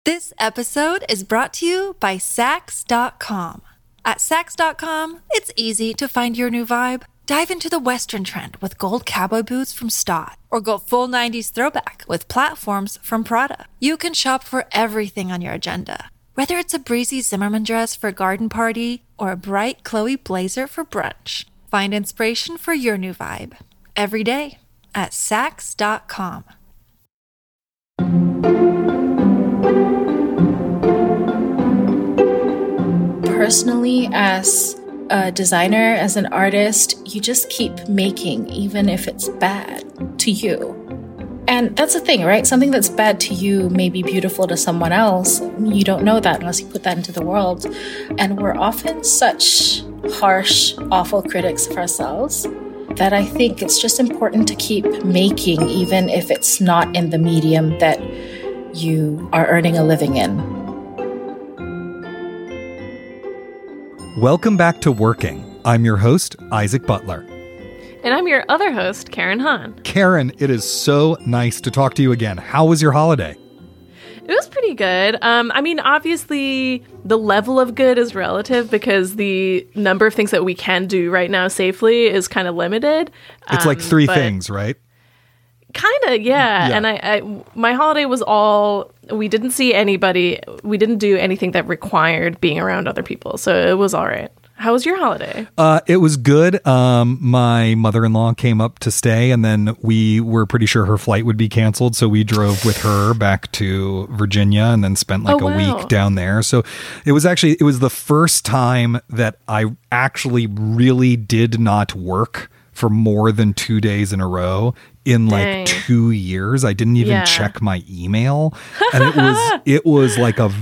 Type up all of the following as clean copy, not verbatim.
This episode is brought to you by Sax.com. At Sax.com, it's easy to find your new vibe. Dive into the Western trend with gold cowboy boots from Stott, or go full 90s throwback with platforms from Prada. You can shop for everything on your agenda, whether it's a breezy Zimmermann dress for a garden party or a bright Chloe blazer for brunch. Find inspiration for your new vibe every day at Sax.com. Personally, as a designer, as an artist, you just keep making, even if it's bad to you. And that's the thing, right? Something that's bad to you may be beautiful to someone else. You don't know that unless you put that into the world. And we're often such harsh, awful critics of ourselves that I think it's just important to keep making, even if it's not in the medium that you are earning a living in. Welcome back to Working. I'm your host, Isaac Butler. And I'm your other host, Karen Hahn. Karen, it is so nice to talk to you again. How was your holiday? It was pretty good. Obviously, the level of good is relative because the number of things that we can do right now safely is kind of limited. It's like three things, right? Kind of, yeah. And my holiday was we didn't see anybody. We didn't do anything that required being around other people. So it was all right. How was your holiday? It was good. My mother-in-law came up to stay, and then we were pretty sure her flight would be canceled. So we drove with her back to Virginia and then spent a week down there. So it was the first time that I actually really did not work for more than 2 days in a row in 2 years. I didn't even check my email. And it was like a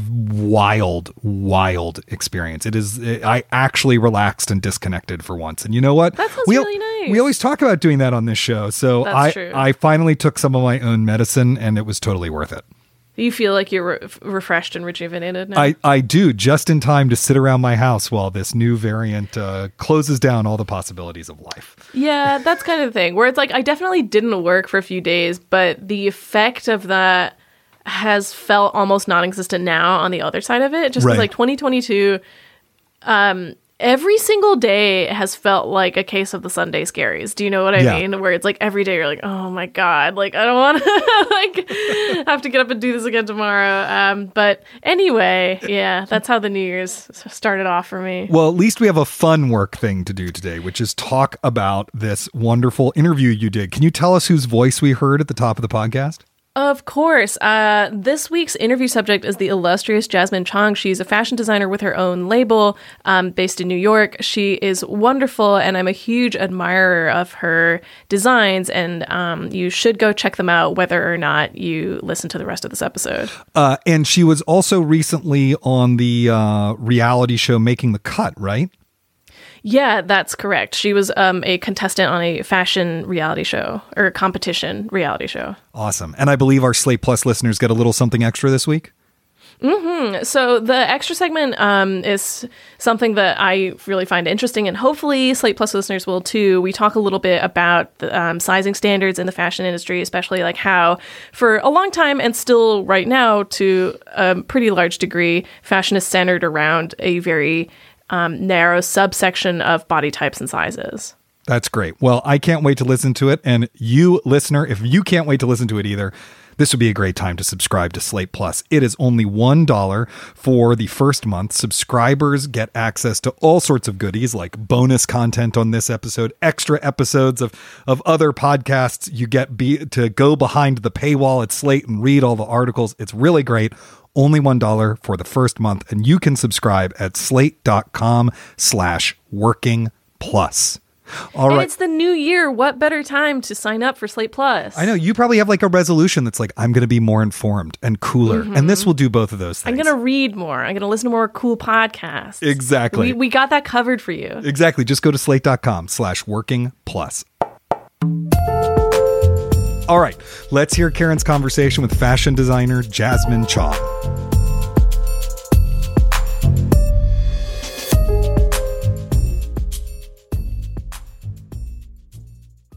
wild experience. I actually relaxed and disconnected for once. And you know what? That sounds really nice. We always talk about doing that on this show. So I finally took some of my own medicine and it was totally worth it. You feel like you're refreshed and rejuvenated now? I do, just in time to sit around my house while this new variant closes down all the possibilities of life. Yeah, that's kind of the thing, where it's like I definitely didn't work for a few days, but the effect of that has felt almost non-existent now on the other side of it. Just because 2022, every single day has felt like a case of the Sunday scaries. Do you know what I mean? Where it's like every day you're like, oh my God, I don't want to have to get up and do this again tomorrow. But anyway, yeah, that's how the New Year's started off for me. Well, at least we have a fun work thing to do today, which is talk about this wonderful interview you did. Can you tell us whose voice we heard at the top of the podcast? Of course. This week's interview subject is the illustrious Jasmine Chong. She's a fashion designer with her own label based in New York. She is wonderful, and I'm a huge admirer of her designs, and you should go check them out whether or not you listen to the rest of this episode. And she was also recently on the reality show Making the Cut, right? Yeah, that's correct. She was a contestant on a fashion reality show or competition reality show. Awesome. And I believe our Slate Plus listeners get a little something extra this week. Mm-hmm. So the extra segment is something that I really find interesting, and hopefully Slate Plus listeners will too. We talk a little bit about the sizing standards in the fashion industry, especially like how for a long time and still right now to a pretty large degree, fashion is centered around a very narrow subsection of body types and sizes. That's great. Well, I can't wait to listen to it. And you, listener, if you can't wait to listen to it either, this would be a great time to subscribe to Slate Plus. It is only $1 for the first month. Subscribers get access to all sorts of goodies like bonus content on this episode, extra episodes of other podcasts. You get to go behind the paywall at Slate and read all the articles. It's really great. Only $1 for the first month, and you can subscribe at slate.com/working+. All right. And it's the new year. What better time to sign up for Slate Plus? I know you probably have like a resolution that's like, I'm going to be more informed and cooler. Mm-hmm. And this will do both of those things. I'm going to read more. I'm going to listen to more cool podcasts. Exactly. We got that covered for you. Exactly. Just go to slate.com/working+. All right, let's hear Karen's conversation with fashion designer Jasmine Chong.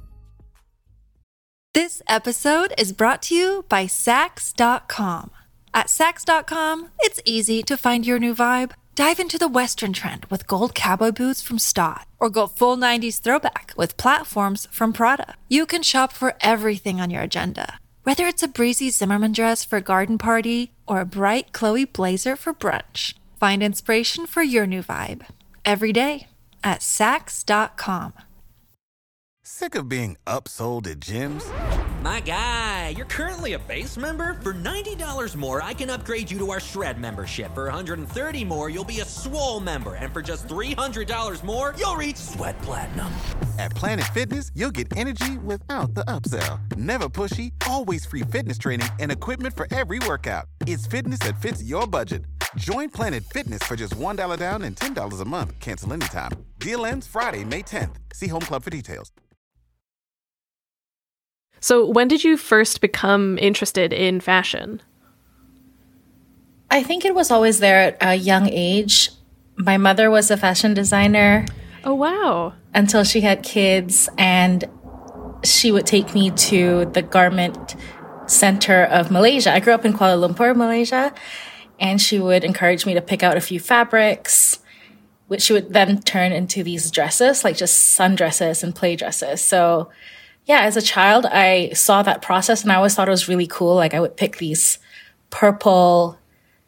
This episode is brought to you by Sax.com. At Saks.com, it's easy to find your new vibe. Dive into the Western trend with gold cowboy boots from Stott, or go full 90s throwback with platforms from Prada. You can shop for everything on your agenda, whether it's a breezy Zimmermann dress for a garden party or a bright Chloe blazer for brunch. Find inspiration for your new vibe every day at Saks.com. Sick of being upsold at gyms? My guy, you're currently a base member? For $90 more, I can upgrade you to our Shred membership. For $130 more, you'll be a Swole member. And for just $300 more, you'll reach Sweat Platinum. At Planet Fitness, you'll get energy without the upsell. Never pushy, always free fitness training and equipment for every workout. It's fitness that fits your budget. Join Planet Fitness for just $1 down and $10 a month. Cancel anytime. Deal ends Friday, May 10th. See Home Club for details. So when did you first become interested in fashion? I think it was always there at a young age. My mother was a fashion designer. Oh, wow. Until she had kids, and she would take me to the garment center of Malaysia. I grew up in Kuala Lumpur, Malaysia, and she would encourage me to pick out a few fabrics, which she would then turn into these dresses, like just sundresses and play dresses. So yeah, as a child, I saw that process and I always thought it was really cool. Like I would pick these purple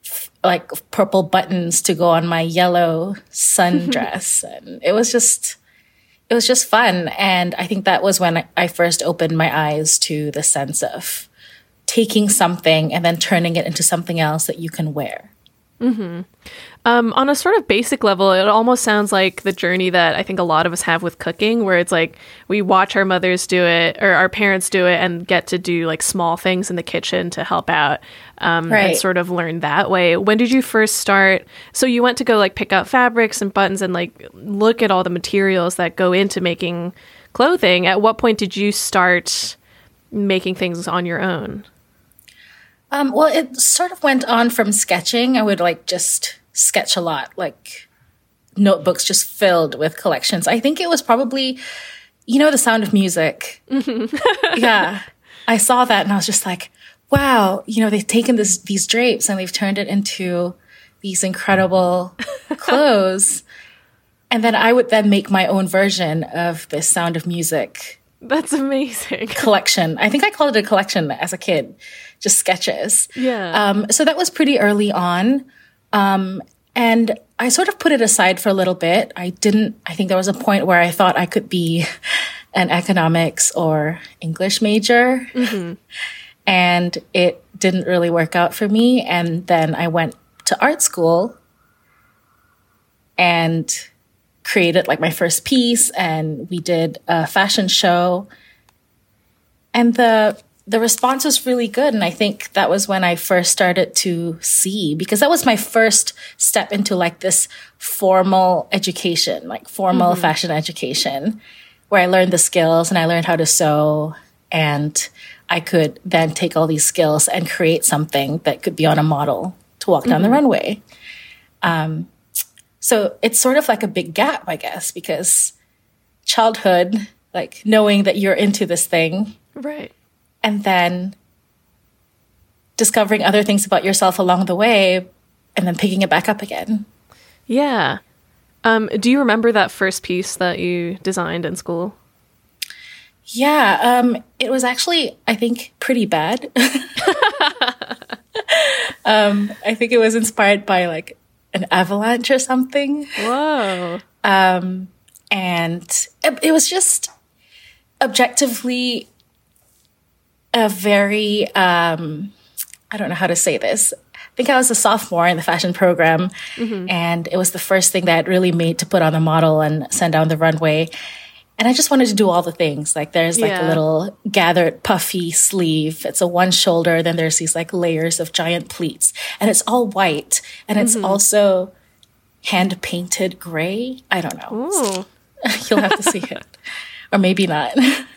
buttons to go on my yellow sundress. And it was just fun. And I think that was when I first opened my eyes to the sense of taking something and then turning it into something else that you can wear. Mm-hmm. On a sort of basic level, it almost sounds like the journey that I think a lot of us have with cooking, where it's like we watch our mothers do it or our parents do it and get to do like small things in the kitchen to help out and sort of learn that way. When did you first start? So you went to go like pick out fabrics and buttons and like look at all the materials that go into making clothing. At what point did you start making things on your own? Well, it sort of went on from sketching. I would like just sketch a lot, like notebooks just filled with collections. I think it was probably, The Sound of Music. Mm-hmm. Yeah. I saw that and I was just like, wow, they've taken these drapes and they've turned it into these incredible clothes. And then I would then make my own version of this Sound of Music. That's amazing. Collection. I think I called it a collection as a kid, just sketches. Yeah. So that was pretty early on. And I sort of put it aside for a little bit. I think there was a point where I thought I could be an economics or English major. Mm-hmm. And it didn't really work out for me. And then I went to art school and created like my first piece, and we did a fashion show. And the response was really good. And I think that was when I first started to see, because that was my first step into like this formal education, like formal mm-hmm. fashion education, where I learned the skills and I learned how to sew, and I could then take all these skills and create something that could be on a model to walk down mm-hmm. the runway. So it's sort of like a big gap, I guess, because childhood, like knowing that you're into this thing. Right. And then discovering other things about yourself along the way and then picking it back up again. Yeah. Do you remember that first piece that you designed in school? Yeah. It was actually, I think, pretty bad. I think it was inspired by like an avalanche or something. Whoa. And it was just objectively a very, I don't know how to say this. I think I was a sophomore in the fashion program, mm-hmm. and it was the first thing that really made to put on a model and send down the runway. And I just wanted to do all the things. Like there's like a little gathered puffy sleeve. It's a one shoulder. Then there's these like layers of giant pleats, and it's all white. And it's mm-hmm. also hand painted gray. I don't know. You'll have to see it, or maybe not.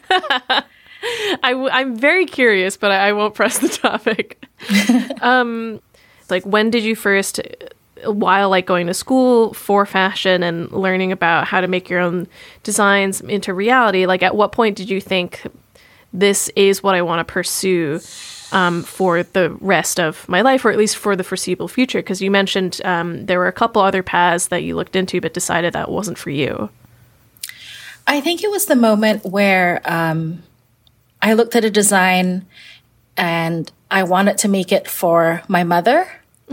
I'm very curious, but I won't press the topic. Like when did you first, while like going to school for fashion and learning about how to make your own designs into reality, like at what point did you think this is what I want to pursue? for the rest of my life, or at least for the foreseeable future? Because you mentioned there were a couple other paths that you looked into but decided that wasn't for you. I think it was the moment where I looked at a design and I wanted to make it for my mother.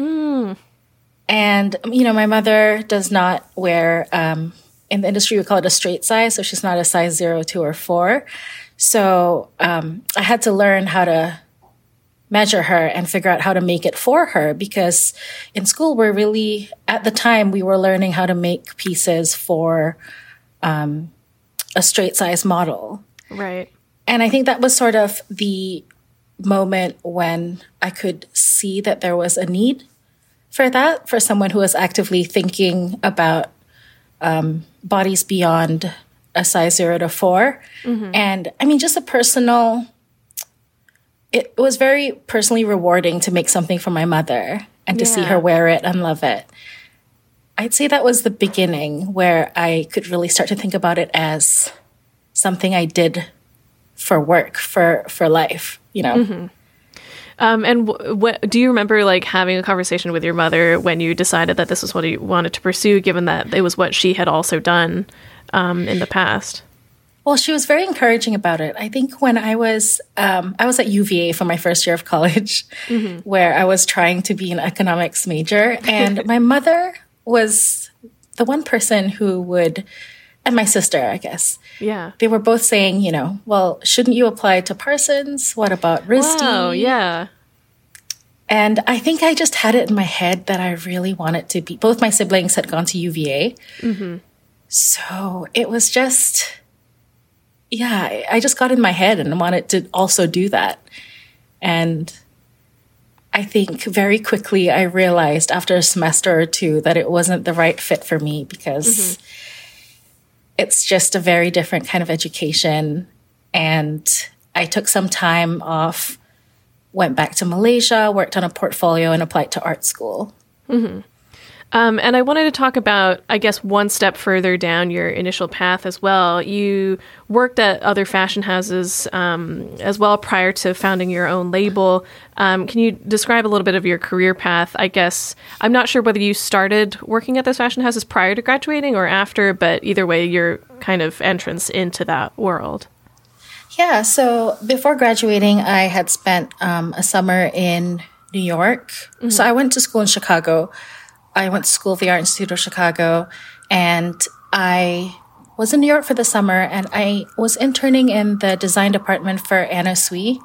And, my mother does not wear, in the industry, we call it a straight size. So she's not a size 0, 2, or 4. So I had to learn how to measure her and figure out how to make it for her, because in school, at the time, we were learning how to make pieces for a straight size model. Right. And I think that was sort of the moment when I could see that there was a need for that, for someone who was actively thinking about bodies beyond a size 0 to 4. And just it was very personally rewarding to make something for my mother and to see her wear it and love it. I'd say that was the beginning where I could really start to think about it as something I did for work, for life, And do you remember having a conversation with your mother when you decided that this was what you wanted to pursue, given that it was what she had also done in the past? Well, she was very encouraging about it. I think when I was at UVA for my first year of college, where I was trying to be an economics major, and my mother was the one person who would, and my sister, I guess. Yeah. They were both saying, well, shouldn't you apply to Parsons? What about RISD? Wow, yeah. And I think I just had it in my head that I really wanted to be, both my siblings had gone to UVA. So it was just, I just got in my head and wanted to also do that. And I think very quickly I realized after a semester or two that it wasn't the right fit for me, because it's just a very different kind of education. And I took some time off, went back to Malaysia, worked on a portfolio, and applied to art school. And I wanted to talk about, I guess, one step further down your initial path as well. You worked at other fashion houses as well prior to founding your own label. Can you describe a little bit of your career path? I guess I'm not sure whether you started working at those fashion houses prior to graduating or after, but either way, your kind of entrance into that world. Yeah, so before graduating, I had spent a summer in New York. So I went to school in Chicago. I went to school at the Art Institute of Chicago, and I was in New York for the summer, and I was interning in the design department for Anna Sui.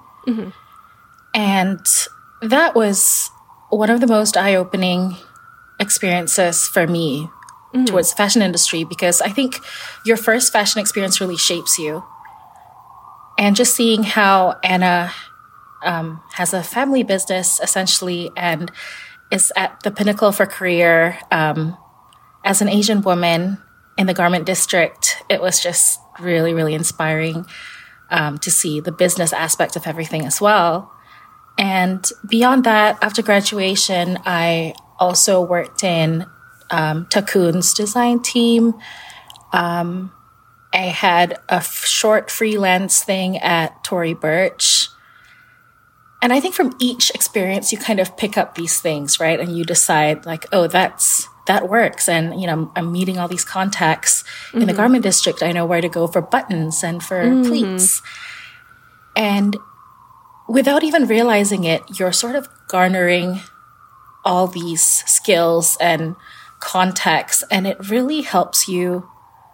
And that was one of the most eye-opening experiences for me towards the fashion industry, because I think your first fashion experience really shapes you. And just seeing how Anna has a family business, essentially, and is at the pinnacle of her career as an Asian woman in the garment district. It was just really, really inspiring to see the business aspect of everything as well. And beyond that, after graduation, I also worked in Takun's design team. I had a short freelance thing at Tory Burch. And I think from each experience, you kind of pick up these things, right? And you decide oh, that works. And, I'm meeting all these contacts in the garment district. I know where to go for buttons and for pleats. And without even realizing it, you're sort of garnering all these skills and contacts. And it really helps you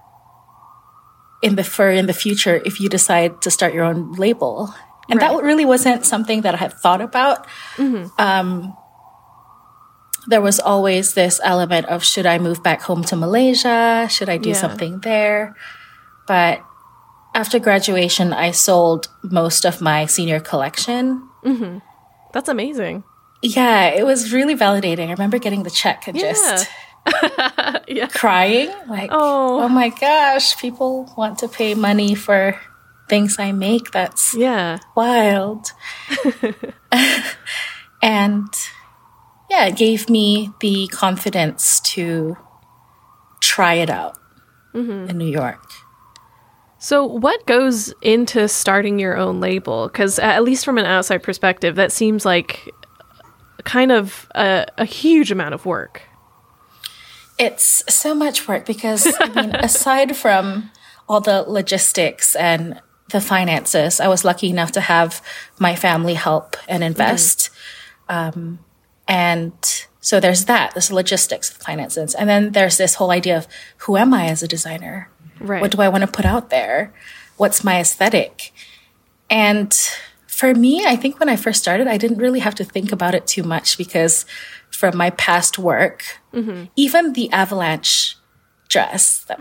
in the future if you decide to start your own label. And that really wasn't something that I had thought about. There was always this element of, should I move back home to Malaysia? Should I do something there? But after graduation, I sold most of my senior collection. That's amazing. Yeah, it was really validating. I remember getting the check and just crying. Oh my gosh, people want to pay money for things I make. That's wild. And it gave me the confidence to try it out in New York. So what goes into starting your own label? Because at least from an outside perspective, that seems like kind of a huge amount of work. It's so much work because, I mean, aside from all the logistics and the finances, I was lucky enough to have my family help and invest. And so there's that, there's logistics, finances. And then there's this whole idea of who am I as a designer? Right. What do I want to put out there? What's my aesthetic? And for me, I think when I first started, I didn't really have to think about it too much because from my past work, even the avalanche dress, that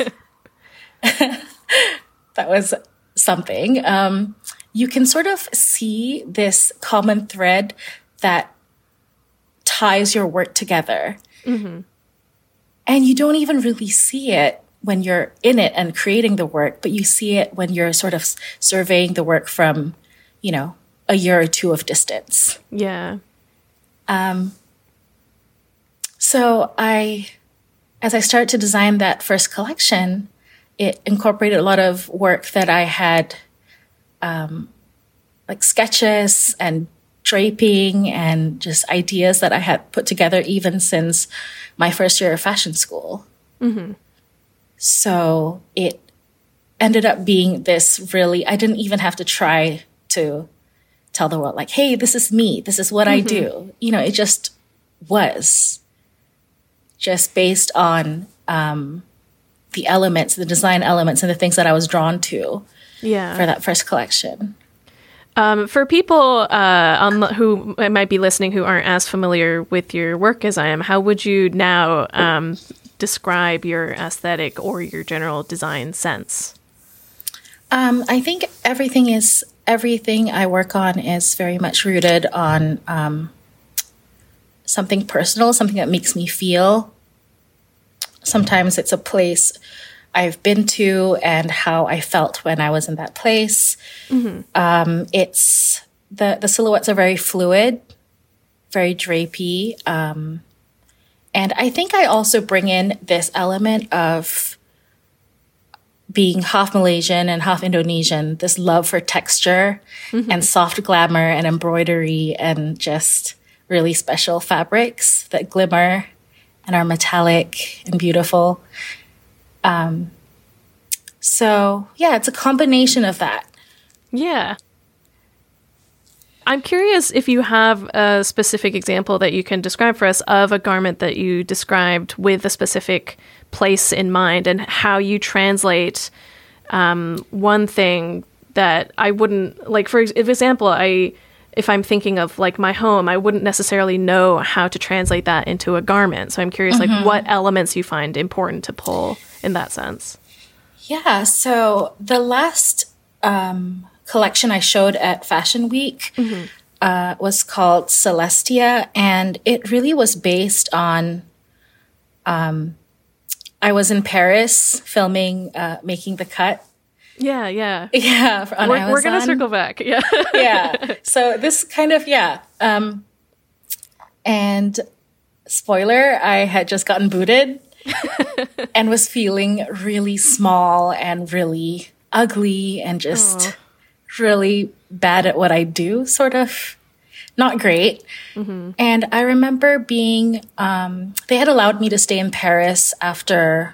was something. You can sort of see this common thread that ties your work together. And you don't even really see it when you're in it and creating the work, but you see it when you're sort of surveying the work from, you know, a year or two of distance. Yeah. So as I started to design that first collection, it incorporated a lot of work that I had, like sketches and draping and just ideas that I had put together even since my first year of fashion school. So it ended up being this really, I didn't even have to try to tell the world like, hey, this is me. This is what I do. You know, it just was just based on the elements, the design elements and the things that I was drawn to for that first collection. For people who might be listening who aren't as familiar with your work as I am, how would you now describe your aesthetic or your general design sense? I think everything I work on is very much rooted on something personal, something that makes me feel. Sometimes it's a place I've been to and how I felt when I was in that place. It's the silhouettes are very fluid, very drapey. And I think I also bring in this element of being half Malaysian and half Indonesian, this love for texture and soft glamour and embroidery and just really special fabrics that glimmer and are metallic and beautiful. So yeah, it's a combination of that. Yeah. I'm curious if you have a specific example that you can describe for us of a garment that you described with a specific place in mind and how you translate one thing that I wouldn't, like, for example, if I'm thinking of like my home, I wouldn't necessarily know how to translate that into a garment. So I'm curious, like, what elements you find important to pull in that sense. Yeah. So the last collection I showed at Fashion Week was called Celestia, and it really was based on. I was in Paris filming Making the Cut. Yeah. Yeah, on Amazon. We're gonna circle back. Yeah. Yeah. So this kind of and spoiler, I had just gotten booted and was feeling really small and really ugly and just really bad at what I do, sort of not great. And I remember being, they had allowed me to stay in Paris after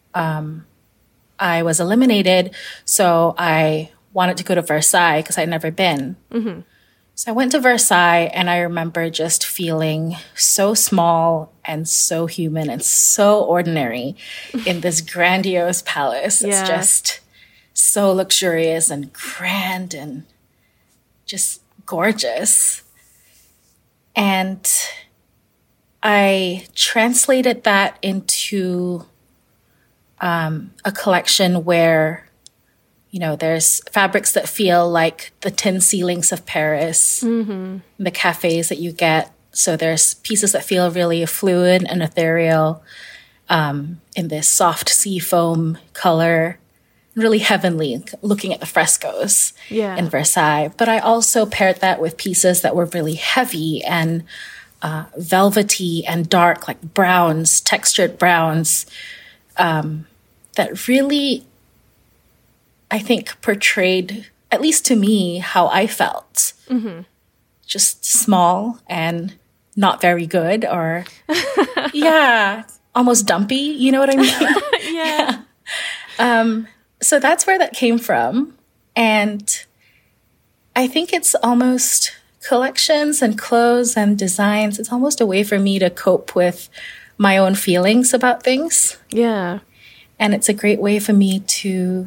I was eliminated. So I wanted to go to Versailles because I'd never been. So I went to Versailles and I remember just feeling so small and so human and so ordinary in this grandiose palace. It's just so luxurious and grand and just gorgeous. And I translated that into a collection where, you know, there's fabrics that feel like the tin ceilings of Paris, the cafes that you get. So there's pieces that feel really fluid and ethereal in this soft sea foam color, really heavenly, looking at the frescoes in Versailles. But I also paired that with pieces that were really heavy and velvety and dark, like browns, textured browns, that really I think, portrayed, at least to me, how I felt. Mm-hmm. Just small and not very good, or almost dumpy. You know what I mean? Yeah. So that's where that came from. And I think it's almost collections and clothes and designs. It's almost a way for me to cope with my own feelings about things. Yeah. And it's a great way for me to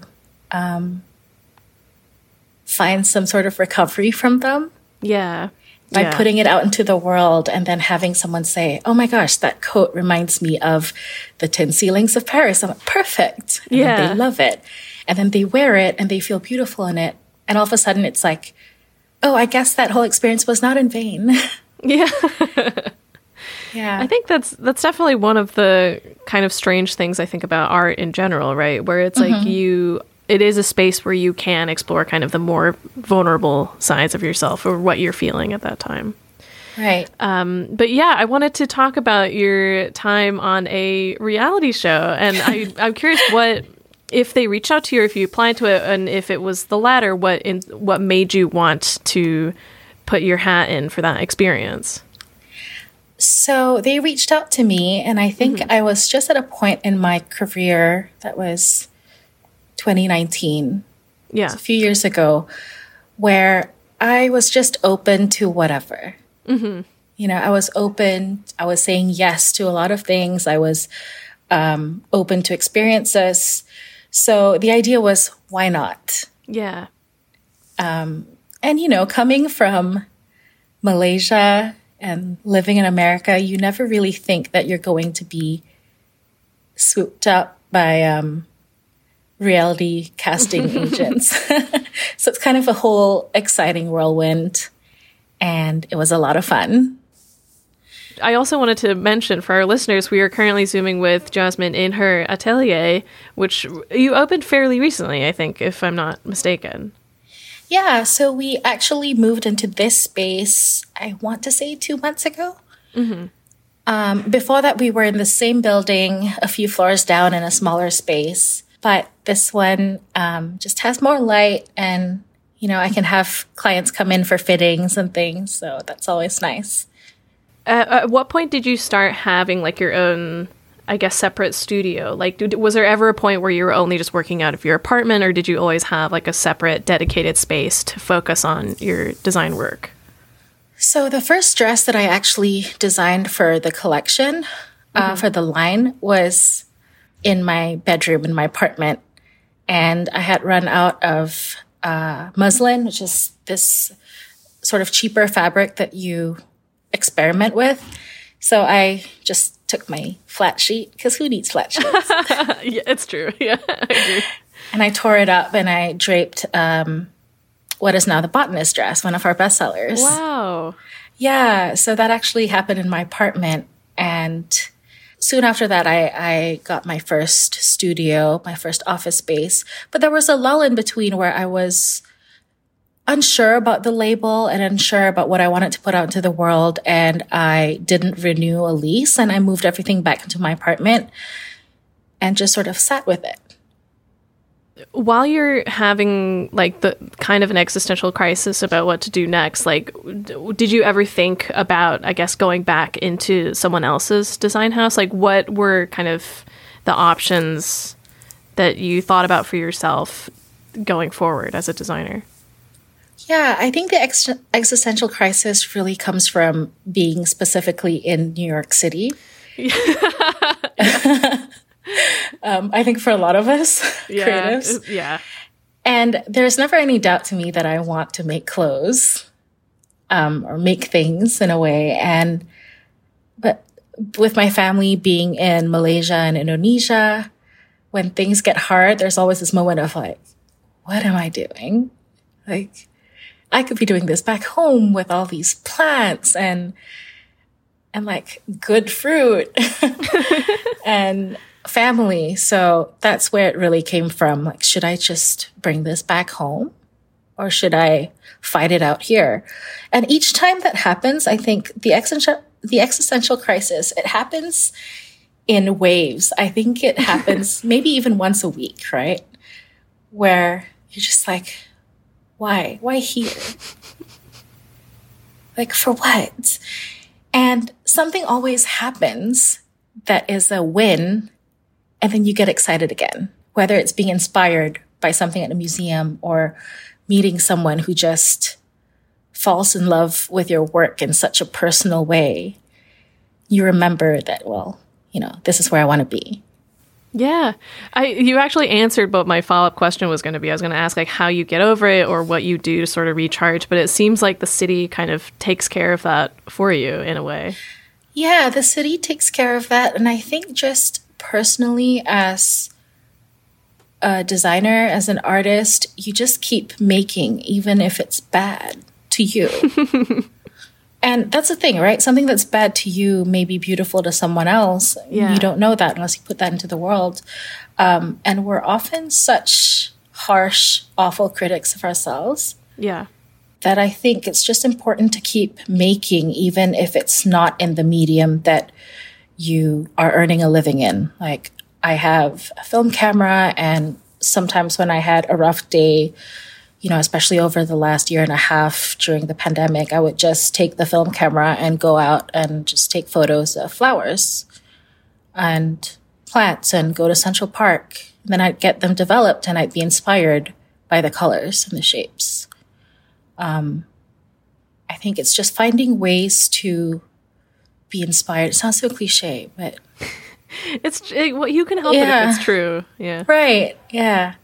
find some sort of recovery from them. Yeah. By putting it out into the world and then having someone say, oh my gosh, that coat reminds me of the Tin Ceilings of Paris. I'm like, perfect. And then they love it. And then they wear it and they feel beautiful in it. And all of a sudden it's like, oh, I guess that whole experience was not in vain. Yeah. Yeah. I think that's definitely one of the kind of strange things I think about art in general, right? Where it's like it is a space where you can explore kind of the more vulnerable sides of yourself or what you're feeling at that time. Right. But yeah, I wanted to talk about your time on a reality show. And I'm curious if they reached out to you, or if you applied to it, and if it was the latter, what made you want to put your hat in for that experience? So they reached out to me, and I think I was just at a point in my career that was 2019. Yeah. A few years ago, where I was just open to whatever. Mm-hmm. You know, I was open. I was saying yes to a lot of things. I was open to experiences. So the idea was, why not? Yeah. And, you know, coming from Malaysia and living in America, you never really think that you're going to be swooped up by reality casting agents. So it's kind of a whole exciting whirlwind, and it was a lot of fun. I also wanted to mention for our listeners, we are currently Zooming with Jasmine in her atelier, which you opened fairly recently, I think, if I'm not mistaken. Yeah, so we actually moved into this space, I want to say 2 months ago. Mm-hmm. Before that, we were in the same building, a few floors down in a smaller space. But this one just has more light, and, you know, I can have clients come in for fittings and things. So that's always nice. At what point did you start having like your own, I guess, separate studio? Like, was there ever a point where you were only just working out of your apartment, or did you always have like a separate dedicated space to focus on your design work? So the first dress that I actually designed for the collection, for the line, was in my bedroom in my apartment. And I had run out of muslin, which is this sort of cheaper fabric that you experiment with. So I just took my flat sheet, because who needs flat sheets? Yeah, it's true. Yeah, I agree. And I tore it up and I draped what is now the Botanist dress, one of our bestsellers. Wow. Yeah, so that actually happened in my apartment. And soon after that, I got my first studio, my first office space. But there was a lull in between where I was unsure about the label and unsure about what I wanted to put out into the world. And I didn't renew a lease, and I moved everything back into my apartment and just sort of sat with it. While you're having like the kind of an existential crisis about what to do next, like, did you ever think about, I guess, going back into someone else's design house? Like, what were kind of the options that you thought about for yourself going forward as a designer? Yeah, I think the existential crisis really comes from being specifically in New York City. I think for a lot of us creatives. Yeah. And there's never any doubt to me that I want to make clothes or make things in a way. But with my family being in Malaysia and Indonesia, when things get hard, there's always this moment of like, what am I doing? Like, I could be doing this back home with all these plants and like good fruit and family. So that's where it really came from. Like, should I just bring this back home, or should I fight it out here? And each time that happens, I think the existential crisis, it happens in waves. I think it happens maybe even once a week, right? Where you're just like, why? Why here? Like, for what? And something always happens that is a win, and then you get excited again, whether it's being inspired by something at a museum or meeting someone who just falls in love with your work in such a personal way. You remember that, well, this is where I want to be. Yeah. You actually answered what my follow-up question was going to be. I was going to ask like how you get over it or what you do to sort of recharge, but it seems like the city kind of takes care of that for you in a way. Yeah, the city takes care of that. And I think just personally as a designer, as an artist, you just keep making, even if it's bad to you. And that's the thing, right? Something that's bad to you may be beautiful to someone else. Yeah. You don't know that unless you put that into the world. And we're often such harsh, awful critics of ourselves. Yeah. That I think it's just important to keep making, even if it's not in the medium that you are earning a living in. Like, I have a film camera, and sometimes when I had a rough day, especially over the last year and a half during the pandemic, I would just take the film camera and go out and just take photos of flowers and plants and go to Central Park. And then I'd get them developed and I'd be inspired by the colors and the shapes. I think it's just finding ways to be inspired. It sounds so cliche, but you can help it if it's true. Yeah. Right. Yeah.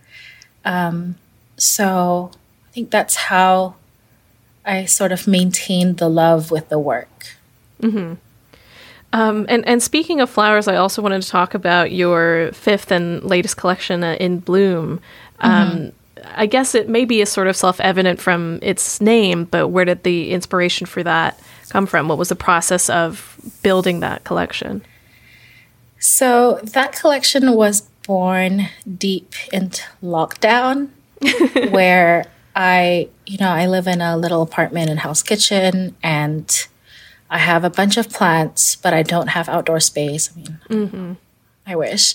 So I think that's how I sort of maintain the love with the work. Mm-hmm. And speaking of flowers, I also wanted to talk about your fifth and latest collection, In Bloom. I guess it may be a sort of self-evident from its name, but where did the inspiration for that come from? What was the process of building that collection? So that collection was born deep into lockdown. Where I live in a little apartment and house kitchen, and I have a bunch of plants, but I don't have outdoor space. I mean, I wish.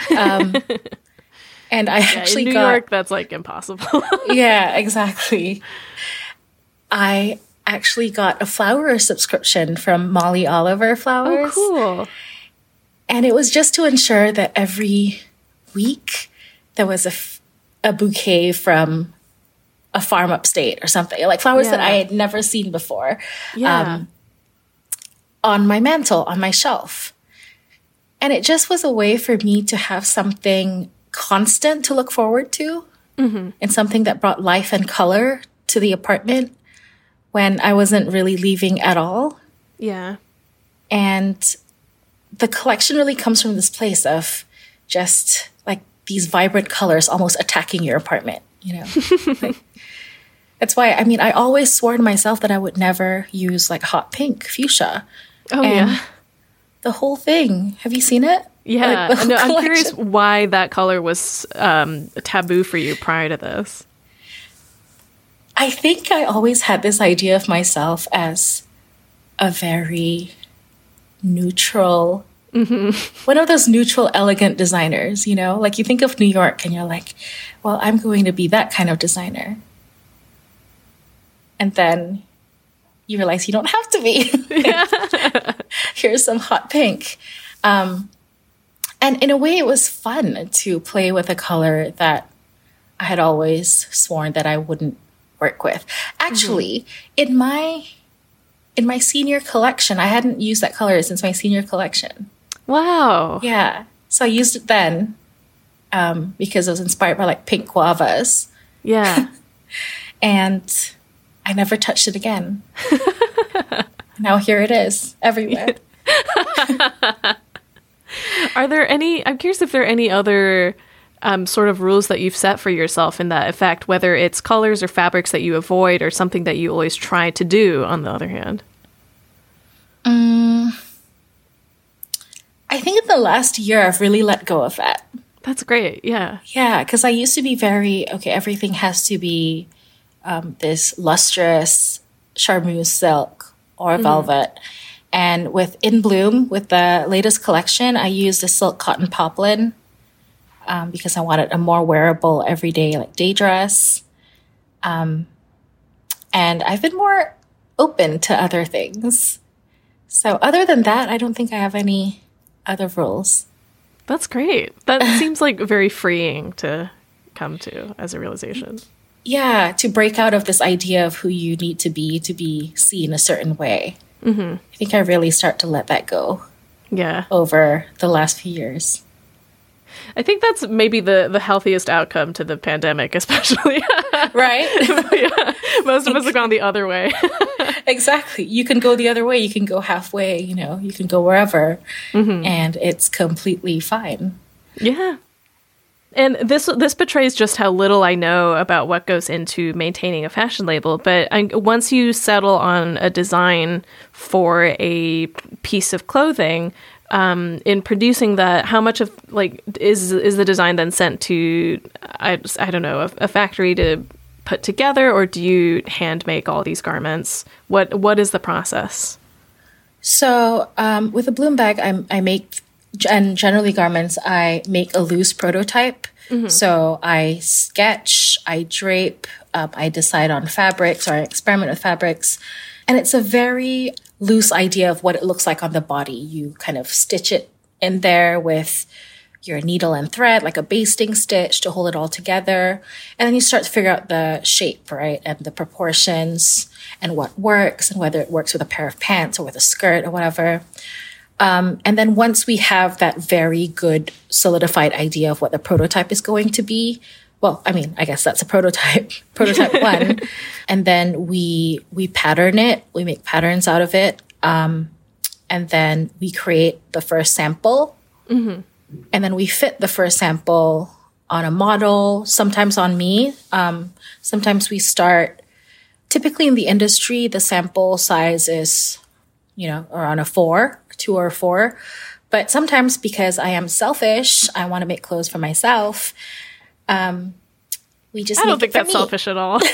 And I actually in New York, that's like impossible. Yeah, exactly. I actually got a flower subscription from Molly Oliver Flowers. Oh, cool. And it was just to ensure that every week there was a bouquet from a farm upstate or something, like flowers that I had never seen before, on my mantle, on my shelf. And it just was a way for me to have something constant to look forward to, and something that brought life and color to the apartment when I wasn't really leaving at all. Yeah. And the collection really comes from this place of just like these vibrant colors almost attacking your apartment, Like, that's why, I always swore to myself that I would never use like hot pink fuchsia. Oh, and yeah. The whole thing. Have you seen it? Yeah. Like, no, I'm curious why that color was taboo for you prior to this. I think I always had this idea of myself as a very neutral, one of those neutral, elegant designers, Like you think of New York and you're like, well, I'm going to be that kind of designer. And then you realize you don't have to be. Here's some hot pink. And in a way, it was fun to play with a color that I had always sworn that I wouldn't work with. Actually, in my senior collection, I hadn't used that color since my senior collection. Wow. Yeah. So I used it then because I was inspired by like pink guavas. Yeah. And I never touched it again. Now here it is everywhere. I'm curious if there are any other sort of rules that you've set for yourself in that effect, whether it's colors or fabrics that you avoid or something that you always try to do on the other hand. I think in the last year, I've really let go of that. That's great. Yeah. Yeah. Because I used to be very, everything has to be this lustrous charmeuse silk or velvet. And with In Bloom, with the latest collection, I used a silk cotton poplin because I wanted a more wearable, everyday, like day dress. And I've been more open to other things. So other than that, I don't think I have any other rules. That's great. That seems like very freeing to come to as a realization. Yeah, to break out of this idea of who you need to be seen a certain way. I think I really start to let that go. Yeah. Over the last few years. I think that's maybe the healthiest outcome to the pandemic, especially. Right? Yeah. Most of us have gone the other way. Exactly. You can go the other way. You can go halfway, you can go wherever. And it's completely fine. Yeah. And this betrays just how little I know about what goes into maintaining a fashion label. But once you settle on a design for a piece of clothing, in producing that, how much of is the design then sent to I don't know, a factory to put together, or do you hand make all these garments? What is the process? So with a Bloom bag, I make, and generally garments, I make a loose prototype. So I sketch, I drape, I decide on fabrics, or I experiment with fabrics. And it's a very loose idea of what it looks like on the body. You kind of stitch it in there with your needle and thread, like a basting stitch to hold it all together. And then you start to figure out the shape, right? And the proportions and what works, and whether it works with a pair of pants or with a skirt or whatever. And then once we have that very good solidified idea of what the prototype is going to be, well, I mean, I guess that's a prototype one. And then we pattern it, we make patterns out of it. And then we create the first sample. And then we fit the first sample on a model, sometimes on me. Sometimes we start, typically in the industry, the sample size is, around a 2 or 4. But sometimes, because I am selfish, I want to make clothes for myself. We just I don't think that's selfish at all.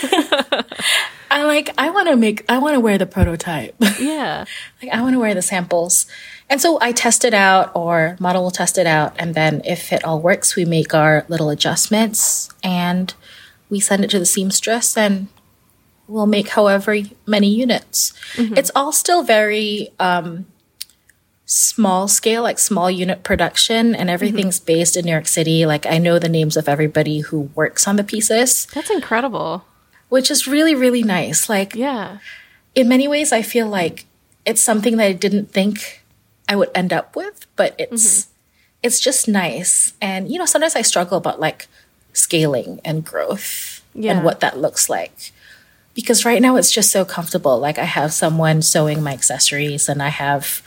I want to wear the prototype. Yeah. I want to wear the samples. And so I test it out, or model will test it out. And then if it all works, we make our little adjustments and we send it to the seamstress, and we'll make however many units. It's all still very small scale, like small unit production, and everything's based in New York City. Like, I know the names of everybody who works on the pieces. That's incredible. Which is really, really nice. Like, yeah. In many ways, I feel like it's something that I didn't think I would end up with, but it's just nice. And, sometimes I struggle about scaling and growth and what that looks like. Because right now it's just so comfortable. Like, I have someone sewing my accessories, and I have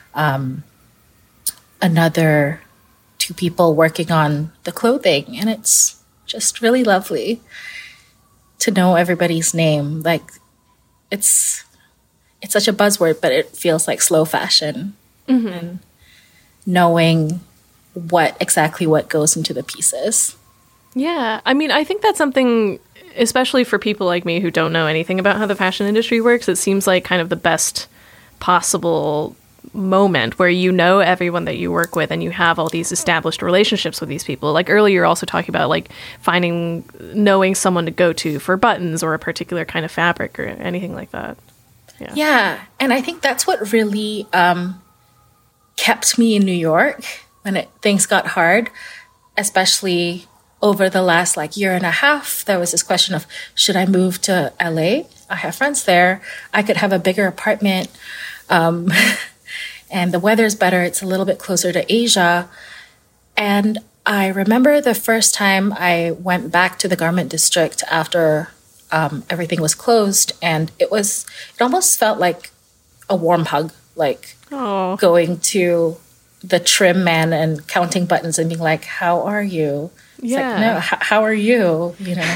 another 2 people working on the clothing. And it's just really lovely to know everybody's name. Like, it's such a buzzword, but it feels like slow fashion. And knowing what goes into the pieces. Yeah. I mean, I think that's something, especially for people like me who don't know anything about how the fashion industry works, it seems like kind of the best possible moment where everyone that you work with, and you have all these established relationships with these people. Like earlier, you're also talking about knowing someone to go to for buttons or a particular kind of fabric or anything like that. Yeah. And I think that's what really kept me in New York when things got hard, especially over the last year and a half. There was this question of, should I move to LA? I have friends there. I could have a bigger apartment. And the weather's better. It's a little bit closer to Asia. And I remember the first time I went back to the garment district after everything was closed, and it almost felt like a warm hug, going to the trim man and counting buttons and being like, how are you? It's no, how are you?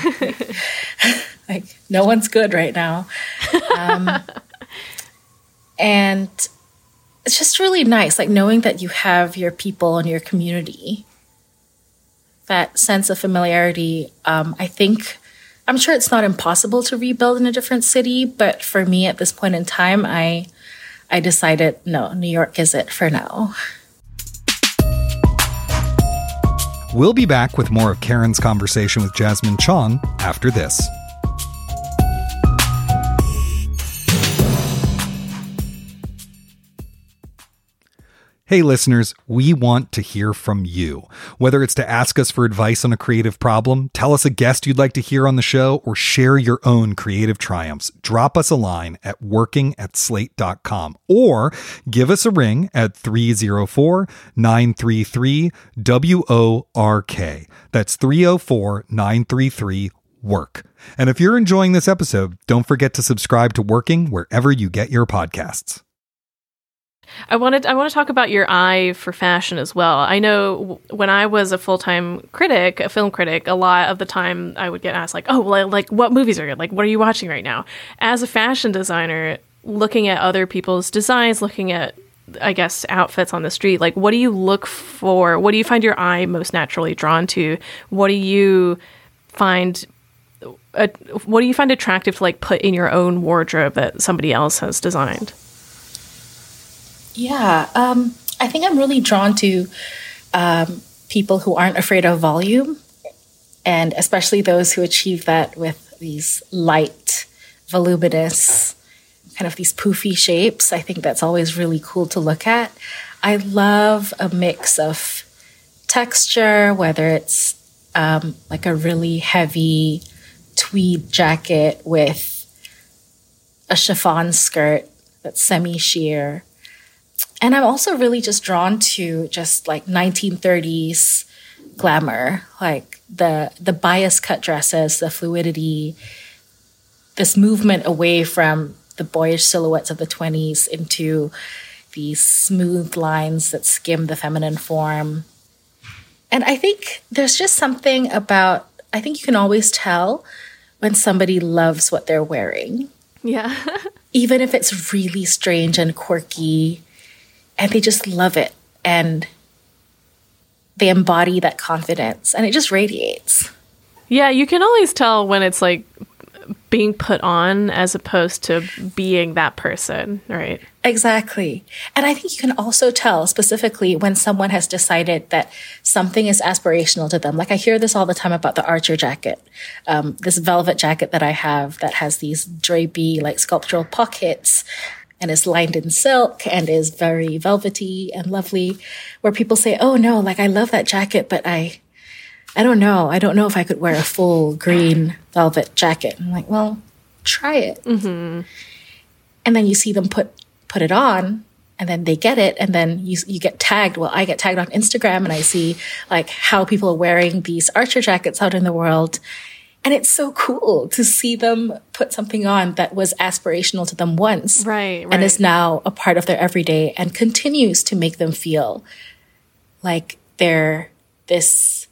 No one's good right now. And it's just really nice, knowing that you have your people and your community. That sense of familiarity, I'm sure it's not impossible to rebuild in a different city, but for me at this point in time, I decided, no, New York is it for now. We'll be back with more of Karen's conversation with Jasmine Chong after this. Hey listeners, we want to hear from you. Whether it's to ask us for advice on a creative problem, tell us a guest you'd like to hear on the show, or share your own creative triumphs, drop us a line at working@slate.com or give us a ring at 304-933-WORK. That's 304-933-WORK. And if you're enjoying this episode, don't forget to subscribe to Working wherever you get your podcasts. I want to talk about your eye for fashion as well. I know when I was a full-time critic, a film critic, a lot of the time I would get asked like, oh, well, like what movies are good? Like, what are you watching right now? As a fashion designer, looking at other people's designs, looking at, I guess, outfits on the street, like what do you look for? What do you find your eye most naturally drawn to? What do you find attractive to like put in your own wardrobe that somebody else has designed? Yeah, I think I'm really drawn to people who aren't afraid of volume, and especially those who achieve that with these light, voluminous, kind of these poofy shapes. I think that's always really cool to look at. I love a mix of texture, whether it's like a really heavy tweed jacket with a chiffon skirt that's semi-sheer. And I'm also really just drawn to just like 1930s glamour, like the bias cut dresses, the fluidity, this movement away from the boyish silhouettes of the 20s into these smooth lines that skim the feminine form. And I think there's just something about, I think you can always tell when somebody loves what they're wearing. Yeah. Even if it's really strange and quirky, and they just love it, and they embody that confidence, and it just radiates. Yeah, you can always tell when it's like being put on as opposed to being that person, right? Exactly. And I think you can also tell specifically when someone has decided that something is aspirational to them. Like I hear this all the time about the Archer jacket, this velvet jacket that I have that has these drapey, like sculptural pockets, and is lined in silk and is very velvety and lovely, where people say, oh no, like I love that jacket, but I don't know. I don't know if I could wear a full green velvet jacket. I'm like, well, try it. Mm-hmm. And then you see them put it on, and then they get it, and then you get tagged. Well, I get tagged on Instagram, and I see like how people are wearing these Archer jackets out in the world. And it's so cool to see them put something on that was aspirational to them once. Right. And is now a part of their everyday and continues to make them feel like they're this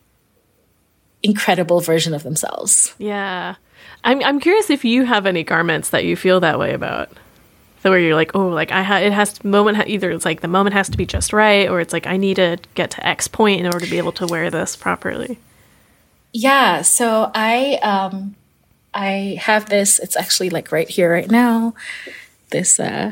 incredible version of themselves. Yeah. I'm curious if you have any garments that you feel that way about. So where you're like, oh, like it has to either it's like the moment has to be just right, or it's like I need to get to X point in order to be able to wear this properly. Yeah, so I have this. It's actually like right here, right now. This right.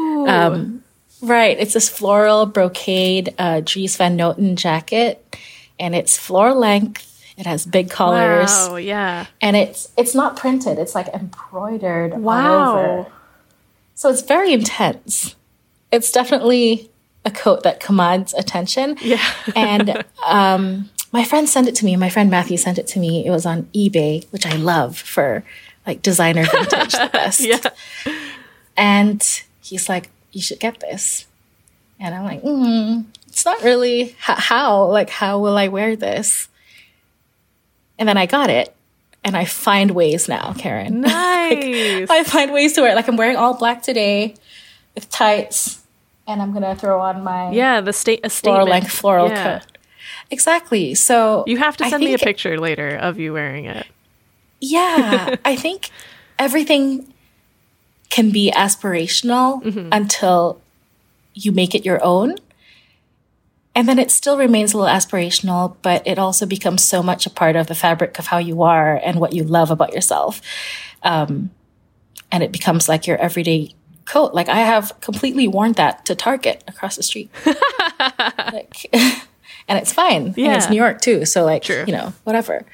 It's this floral brocade Dries Van Noten jacket, and it's floor length. It has big collars. Wow, yeah. And it's not printed. It's like embroidered all over. So it's very intense. It's definitely a coat that commands attention. Yeah. And my friend sent it to me. My friend Matthew sent it to me. It was on eBay, which I love for like designer vintage the best. Yeah. And he's like, you should get this. And I'm like, it's not really how will I wear this? And then I got it. And I find ways now, Karen. Nice. I find ways to wear it. Like I'm wearing all black today with tights. And I'm going to throw on my a statement. Floor-length floral coat. Exactly. So you have to send me a picture later of you wearing it. Yeah. I think everything can be aspirational until you make it your own. And then it still remains a little aspirational, but it also becomes so much a part of the fabric of how you are and what you love about yourself. And it becomes like your everyday coat. Like I have completely worn that to Target across the street. And it's fine. Yeah. And it's New York too. So like, True. Whatever.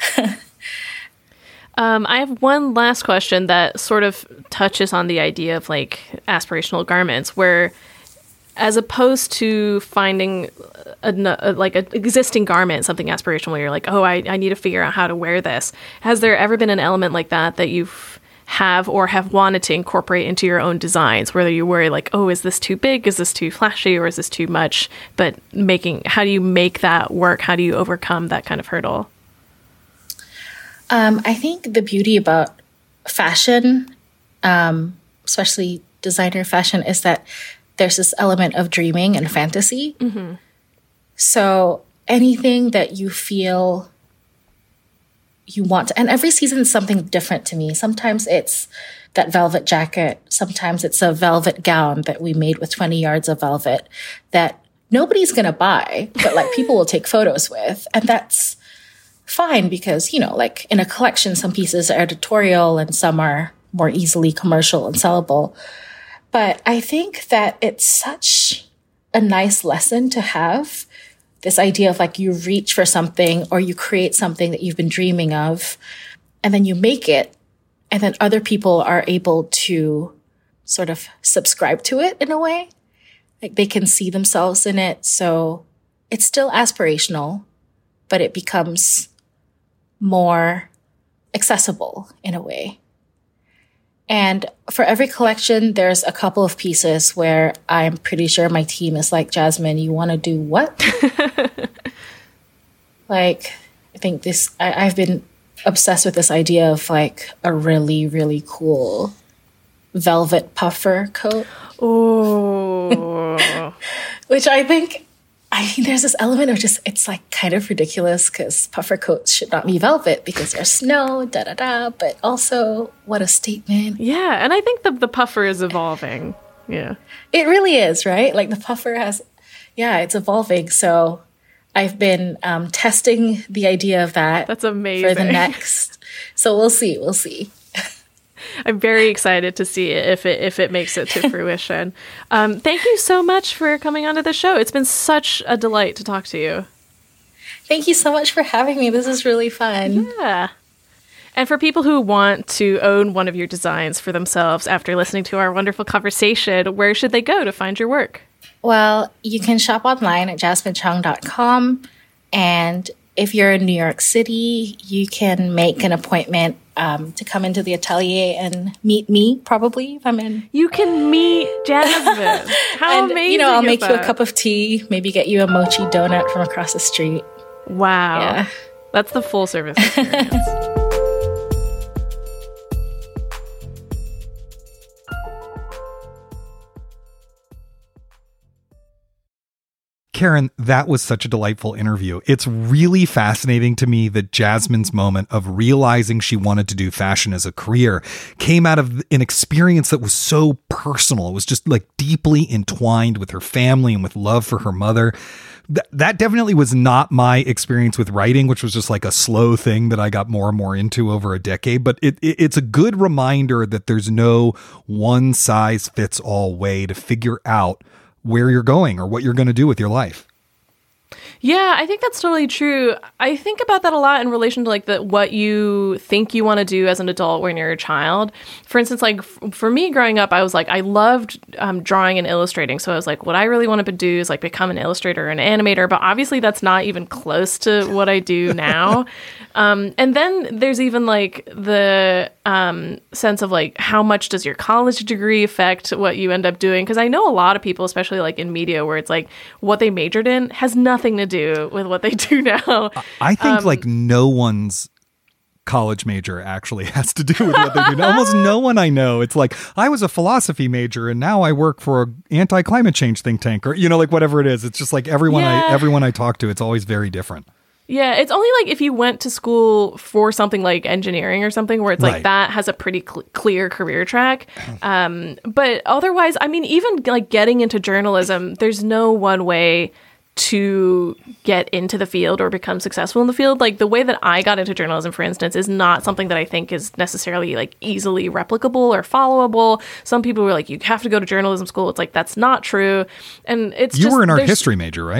I have one last question that sort of touches on the idea of like aspirational garments, where as opposed to finding an existing garment, something aspirational, where you're like, oh, I need to figure out how to wear this. Has there ever been an element like that you have or have wanted to incorporate into your own designs, whether you worry like, oh, is this too big? Is this too flashy? Or is this too much? But how do you make that work? How do you overcome that kind of hurdle? I think the beauty about fashion, especially designer fashion, is that there's this element of dreaming and fantasy. Mm-hmm. So anything that you feel you want to, and every season is something different to me. Sometimes it's that velvet jacket. Sometimes it's a velvet gown that we made with 20 yards of velvet that nobody's going to buy, but like people will take photos with. And that's fine because, like in a collection, some pieces are editorial and some are more easily commercial and sellable. But I think that it's such a nice lesson to have this idea of like you reach for something or you create something that you've been dreaming of and then you make it and then other people are able to sort of subscribe to it in a way. Like they can see themselves in it. So it's still aspirational, but it becomes more accessible in a way. And for every collection, there's a couple of pieces where I'm pretty sure my team is like, Jasmine, you want to do what? Like, I think I've been obsessed with this idea of like a really, really cool velvet puffer coat. Oh. Which I think there's this element of just, it's like kind of ridiculous because puffer coats should not be velvet because there's snow, but also what a statement. Yeah, and I think the puffer is evolving. Yeah. It really is, right? Like the puffer it's evolving. So I've been testing the idea of that. That's amazing. For the next. So we'll see. I'm very excited to see if it makes it to fruition. Thank you so much for coming onto the show. It's been such a delight to talk to you. Thank you so much for having me. This is really fun. Yeah. And for people who want to own one of your designs for themselves after listening to our wonderful conversation, where should they go to find your work? Well, you can shop online at jasminechang.com. And if you're in New York City, you can make an appointment to come into the atelier and meet me, probably, if I'm in. You can meet Jasmine. How amazing I'll is make that? you a cup of tea, maybe get you a mochi donut from across the street. Wow. Yeah. That's the full service experience. Karen, that was such a delightful interview. It's really fascinating to me that Jasmine's moment of realizing she wanted to do fashion as a career came out of an experience that was so personal. It was just like deeply entwined with her family and with love for her mother. That definitely was not my experience with writing, which was just like a slow thing that I got more and more into over a decade. But it's a good reminder that there's no one size fits all way to figure out where you're going or what you're going to do with your life. Yeah, I think that's totally true. I think about that a lot in relation to like what you think you want to do as an adult when you're a child. For instance, like for me growing up, I was like, I loved drawing and illustrating. So I was like, what I really wanted to do is like become an illustrator or an animator. But obviously that's not even close to what I do now. And then there's even like the sense of like, how much does your college degree affect what you end up doing? Because I know a lot of people, especially like in media, where it's like what they majored in has nothing to do with what they do now. I think like no one's college major actually has to do with what they do now. Almost no one I know. It's like, I was a philosophy major and now I work for an anti-climate change think tank, or, like whatever it is. It's just like everyone I talk to, it's always very different. Yeah, it's only like if you went to school for something like engineering or something where it's like that has a pretty clear career track. But otherwise, I mean, even like getting into journalism, there's no one way to get into the field or become successful in the field. Like the way that I got into journalism, for instance, is not something that I think is necessarily like easily replicable or followable. Some people were like, you have to go to journalism school. It's like, that's not true. And it's You were an art history major, right?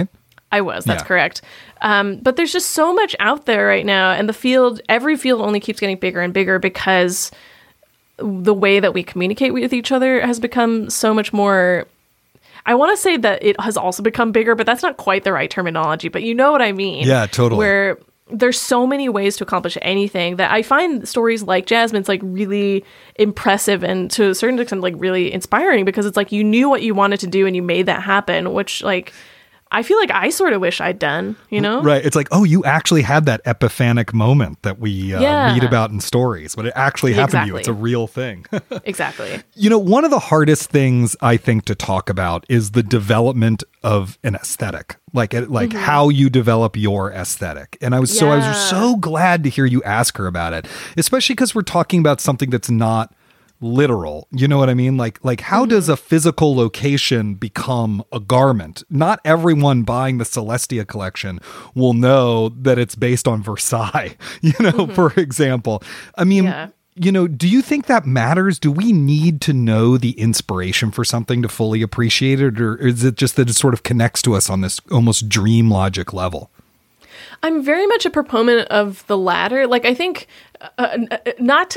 I was. That's correct. But there's just so much out there right now, and every field only keeps getting bigger and bigger because the way that we communicate with each other has become so much more. I want to say that it has also become bigger, but that's not quite the right terminology. But you know what I mean? Yeah, totally. Where there's so many ways to accomplish anything that I find stories like Jasmine's like really impressive and to a certain extent like really inspiring, because it's like you knew what you wanted to do and you made that happen, which like I feel like I sort of wish I'd done, you know? Right. It's like, oh, you actually had that epiphanic moment that we read about in stories, but it actually happened to you. It's a real thing. Exactly. You know, one of the hardest things I think to talk about is the development of an aesthetic, like how you develop your aesthetic. And I was so glad to hear you ask her about it, especially because we're talking about something that's not literal. You know what I mean? Like how does a physical location become a garment? Not everyone buying the Celestia collection will know that it's based on Versailles, you know, for example. I mean, you know, do you think that matters? Do we need to know the inspiration for something to fully appreciate it? Or is it just that it sort of connects to us on this almost dream logic level? I'm very much a proponent of the latter. Like, I think not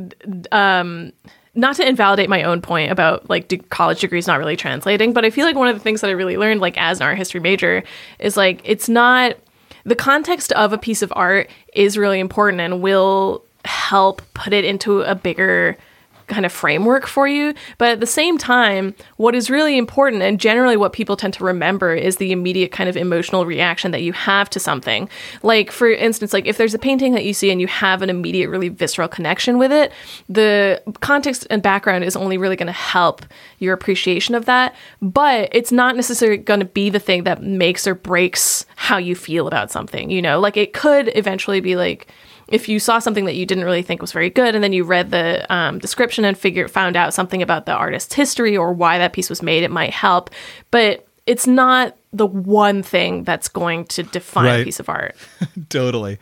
to invalidate my own point about like college degrees not really translating, but I feel like one of the things that I really learned like as an art history major is like it's not the context of a piece of art is really important and will help put it into a bigger kind of framework for you. But at the same time, what is really important and generally what people tend to remember is the immediate kind of emotional reaction that you have to something. Like, for instance, like if there's a painting that you see and you have an immediate, really visceral connection with it, the context and background is only really going to help your appreciation of that. But it's not necessarily going to be the thing that makes or breaks how you feel about something, you know? Like, it could eventually be like, if you saw something that you didn't really think was very good and then you read the description and found out something about the artist's history or why that piece was made, it might help. But it's not the one thing that's going to define a piece of art. Totally.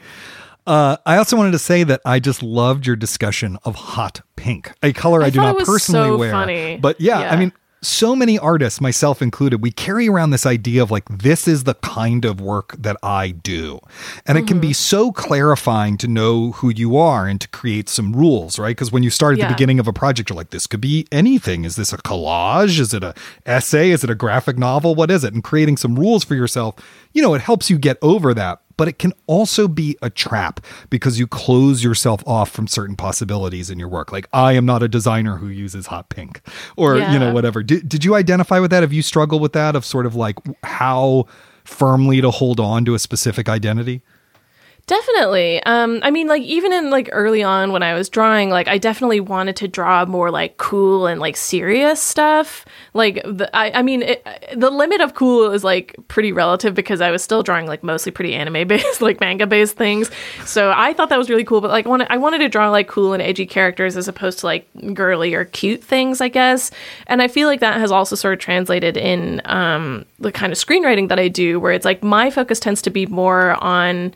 I also wanted to say that I just loved your discussion of hot pink, a color I do not personally wear. Funny. But yeah, I mean, so many artists, myself included, we carry around this idea of like, this is the kind of work that I do. And it can be so clarifying to know who you are and to create some rules, right? Because when you start at the beginning of a project, you're like, this could be anything. Is this a collage? Is it an essay? Is it a graphic novel? What is it? And creating some rules for yourself, you know, it helps you get over that. But it can also be a trap because you close yourself off from certain possibilities in your work. Like, I am not a designer who uses hot pink or, you know, whatever. Did you identify with that? Have you struggled with that of sort of like how firmly to hold on to a specific identity? Definitely. I mean, like, even in like early on when I was drawing, like, I definitely wanted to draw more like cool and like serious stuff. Like, I mean, the limit of cool is like pretty relative because I was still drawing like mostly pretty anime based, like manga based things. So I thought that was really cool. But like, I wanted to draw like cool and edgy characters as opposed to like girly or cute things, I guess. And I feel like that has also sort of translated in the kind of screenwriting that I do, where it's like my focus tends to be more on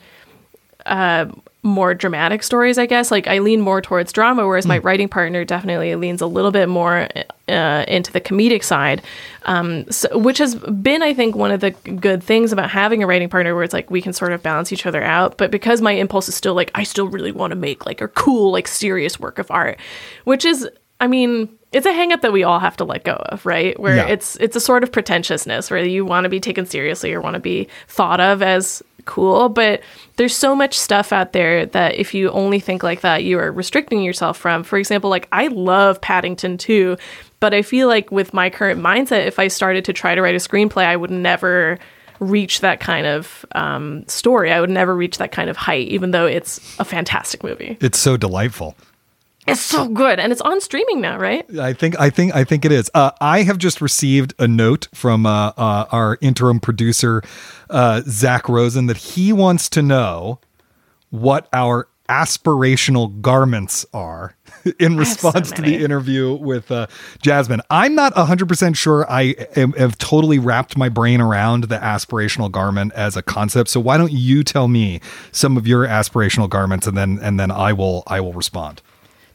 more dramatic stories, I guess. Like, I lean more towards drama, whereas my writing partner definitely leans a little bit more into the comedic side, which has been, I think, one of the good things about having a writing partner, where it's like we can sort of balance each other out. But because my impulse is still like, I still really want to make like a cool, like serious work of art, which is, I mean, it's a hang up that we all have to let go of, right? Where it's a sort of pretentiousness where you want to be taken seriously or want to be thought of as cool, but there's so much stuff out there that if you only think like that, you are restricting yourself from. For example, like, I love Paddington 2, but I feel like with my current mindset, if I started to try to write a screenplay, I would never reach that kind of story. I would never reach that kind of height, even though it's a fantastic movie. It's so delightful. It's so good, and it's on streaming now, right? I think it is. I have just received a note from our interim producer, Zach Rosen, that he wants to know what our aspirational garments are in response to the interview with Jasmine. I'm not 100% sure I have totally wrapped my brain around the aspirational garment as a concept. So why don't you tell me some of your aspirational garments, and then I will respond.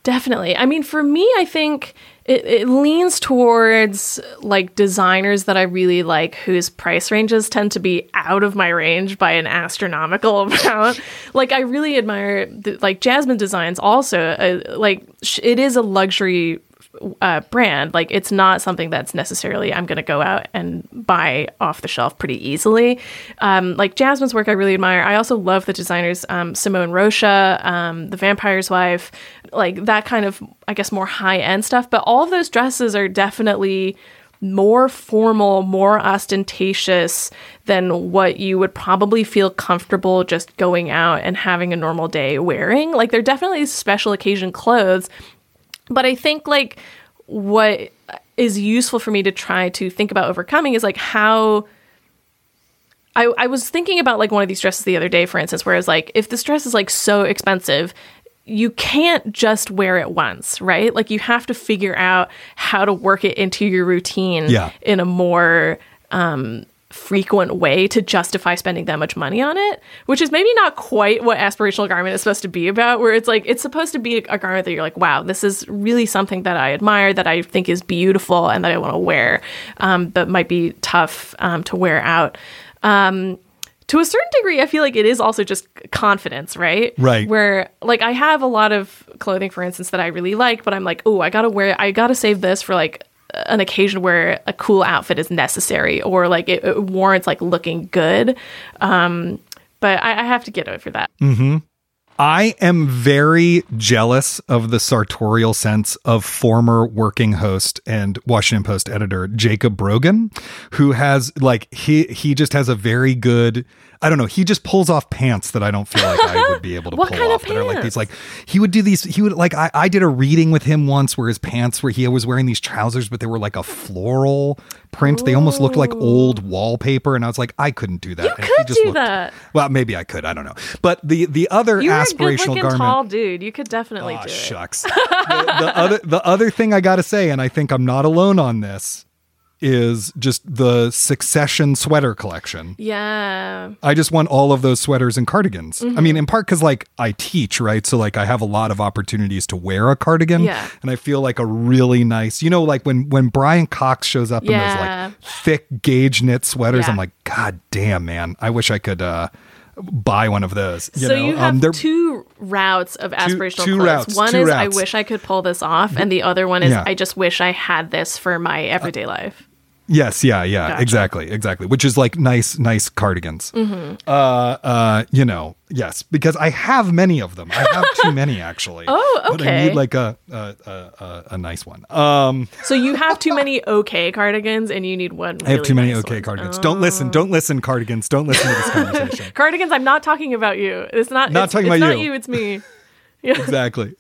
Definitely. I mean, for me, I think it leans towards like designers that I really like, whose price ranges tend to be out of my range by an astronomical amount. Like, I really admire like Jasmine Designs also. It is a luxury brand. Like, it's not something that's necessarily I'm going to go out and buy off the shelf pretty easily. Like Jasmine's work I really admire. I also love the designers Simone Rocha, The Vampire's Wife, like that kind of, I guess, more high-end stuff. But all of those dresses are definitely more formal, more ostentatious than what you would probably feel comfortable just going out and having a normal day wearing. Like, they're definitely special occasion clothes. But I think, like, what is useful for me to try to think about overcoming is, like, how... I was thinking about, like, one of these dresses the other day, for instance, where it's like, if this dress is, like, so expensive, you can't just wear it once, right? Like, you have to figure out how to work it into your routine in a more frequent way to justify spending that much money on it, which is maybe not quite what aspirational garment is supposed to be about, where it's like, it's supposed to be a garment that you're like, wow, this is really something that I admire, that I think is beautiful and that I want to wear, but might be tough to wear out. To a certain degree, I feel like it is also just confidence, right? Right. Where, like, I have a lot of clothing, for instance, that I really like, but I'm like, oh, I gotta save this for, like, an occasion where a cool outfit is necessary, or, like, it warrants, like, looking good. But I have to get over that. Mm-hmm. I am very jealous of the sartorial sense of former working host and Washington Post editor Jacob Brogan, who has, like, he just has a very good, I don't know, he just pulls off pants that I don't feel like I would be able to What pull kind off. of That are like pants? these, like, he would like, I did a reading with him once where his pants where he was wearing these trousers, but they were like a floral print. Ooh. They almost looked like old wallpaper. And I was like, I couldn't do that. You could do that. Well, maybe I could. I don't know. But the other aspirational garment. Tall dude, you could definitely do it. Shucks. the other thing I got to say, and I think I'm not alone on this, is just the Succession sweater collection. Yeah. I just want all of those sweaters and cardigans. Mm-hmm. I mean, in part because, like, I teach, right? So, like, I have a lot of opportunities to wear a cardigan. Yeah. And I feel like a really nice, you know, like when Brian Cox shows up in those, like, thick gauge knit sweaters, I'm like, God damn, man. I wish I could buy one of those. You have two routes of aspirational clothes. One is I wish I could pull this off, and the other one is I just wish I had this for my everyday life. Yes, yeah, Gotcha. exactly. Which is like nice cardigans. Mm-hmm. You know, yes, because I have many of them. I have too many actually. Oh, okay. But I need like a nice one. So you have too many okay cardigans, and you need one. Really I have too many nice okay ones. cardigans. Don't listen, cardigans. Don't listen to this conversation. Cardigans. I'm not talking about you. It's not talking about not you. you. It's me. Yeah. Exactly.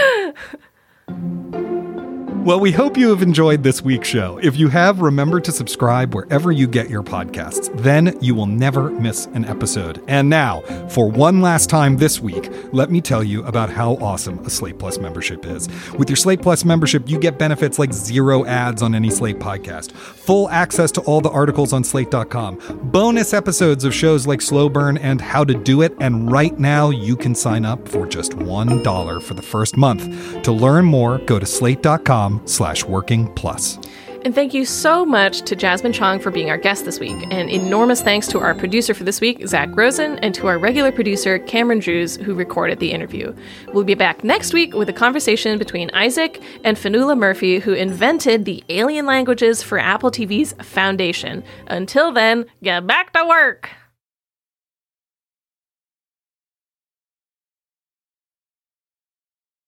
Well, we hope you have enjoyed this week's show. If you have, remember to subscribe wherever you get your podcasts. Then you will never miss an episode. And now, for one last time this week, let me tell you about how awesome a Slate Plus membership is. With your Slate Plus membership, you get benefits like 0 ads on any Slate podcast, full access to all the articles on Slate.com, bonus episodes of shows like Slow Burn and How to Do It, and right now you can sign up for just $1 for the first month. To learn more, go to slate.com/working plus. And thank you so much to Jasmine Chong for being our guest this week. And enormous thanks to our producer for this week, Zach Rosen, and to our regular producer, Cameron Drews, who recorded the interview. We'll be back next week with a conversation between Isaac and Fionnuala Murphy, who invented the alien languages for Apple TV's Foundation. Until then, get back to work!